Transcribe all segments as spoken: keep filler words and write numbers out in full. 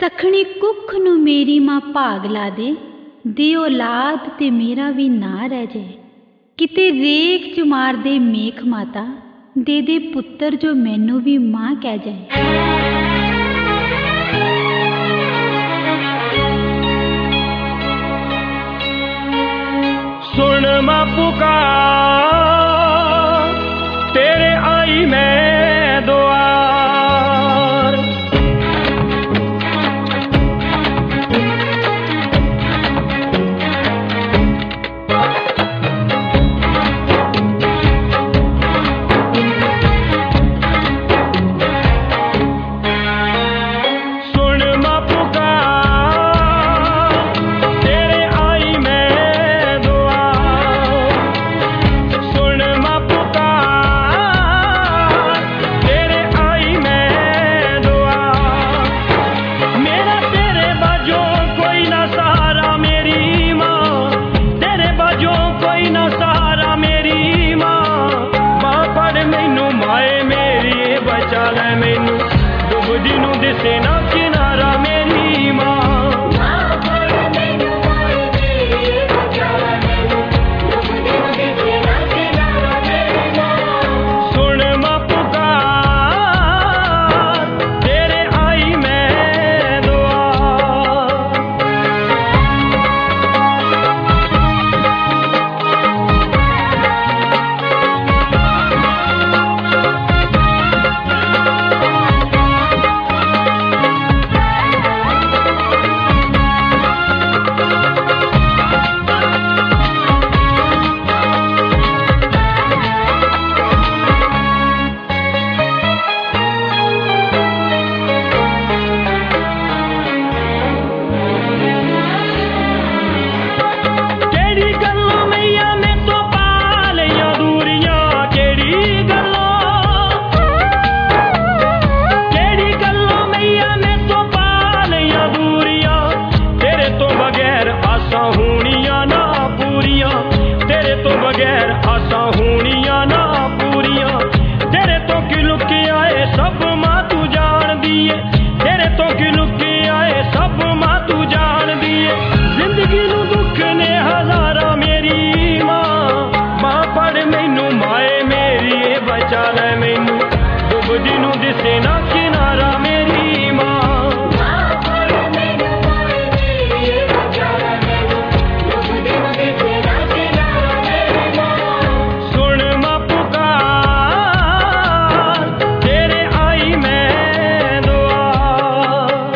सखणी कुख नू मेरी मां भाग ला दे, दे औलाद ते मेरा भी ना रह जाए। किते रेख च मार दे मेख माता, दे दे पुत्तर जो मैनू भी मां कह जाए। सुन मां पुकार, तेरे आई मैं दुआर। सुन मां पुकार, तेरे आई मैं दुआर। सुन मां पुकार, तेरे आई मैं दुआर। मेरा तेरे बाजों कोई ना सहारा मेरी मां, तेरे बाजों कोई ना सहारा मेरी मां। मां पढ़ मैनू माए मेरी, बचा ले मैनू डुबदी नू दिसे ना किनारा मेरी मां। सुन मां पुकार, तेरे आई मैं दुआर। केड़ी गल्लों मैया मैं तो पा लियां दूरियां, केड़ी गल्लों केड़ी गल्लों मैया मैं तो पा लियां दूरियां। तेरे तो बगैर आसां होनियां ना पूरियां, तेरे तो बगैर आसां होनियां ना पूरियां। तेरे तो की लुके आए सब मां तू जान दिए, तेरे तो की लुके आए सब मां तू जान दिए। जिंदगी नू दुख ने हजारा मेरी मां, मां पढ़ मैनू माए मेरी, बचा ले मैनू डुबदी नू दिसे ना किनारा मेरी मां। सुन मां पुकार, तेरे आई मैं दुआर।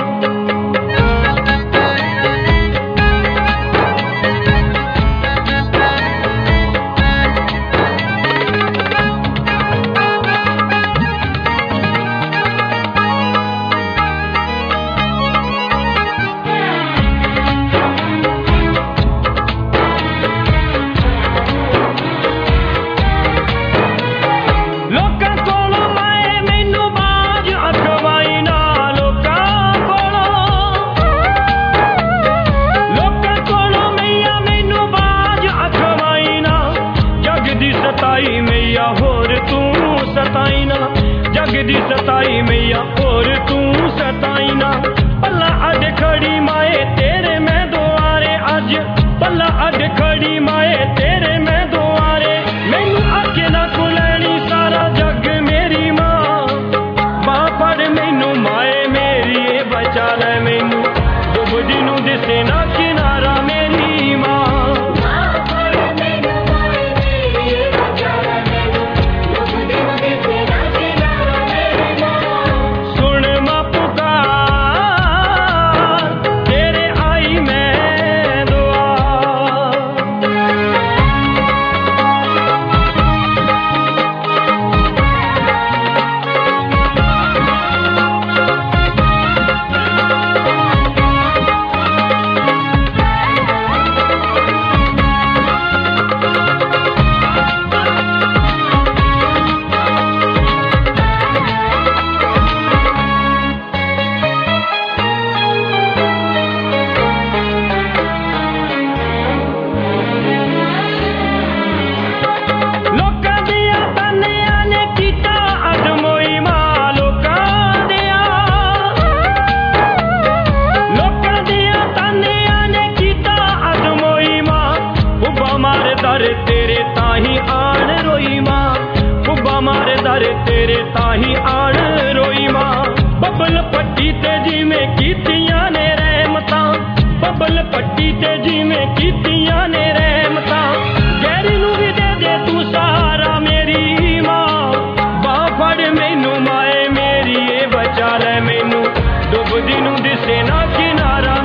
लोकां कोलों माए मैनू बाज अखवाई ना, लोकां कोलों लोकां कोलों मैया मैनू बाज अखवाई ना। जग दी सताई मैया होर तू सताई ना, जग दी सताई मैया होर तू सताई ना। पल्ला अड खड़ी माए तेरे मैं दुआरे, अज पल्ला अड खड़ी माए तेरे मैं दुआरे। मैनू आखे ना कुलैनी सारा जग मेरी मां, मां पढ़ मैनू माए मेरी, बचा ले मैनू डुबदी नू दिसे ना किनारा मेरी मां। सुन मां पुकार, तेरे आई मैं दुआर। पट्टी ते जिवें कीतियां ने रहमतां गैरी नूं भी दे दे तू सहारा मेरी मां बां फड़ मैनू माए मेरी ए बचा ले मैनू डुबदी नूं दिसे ना किनारा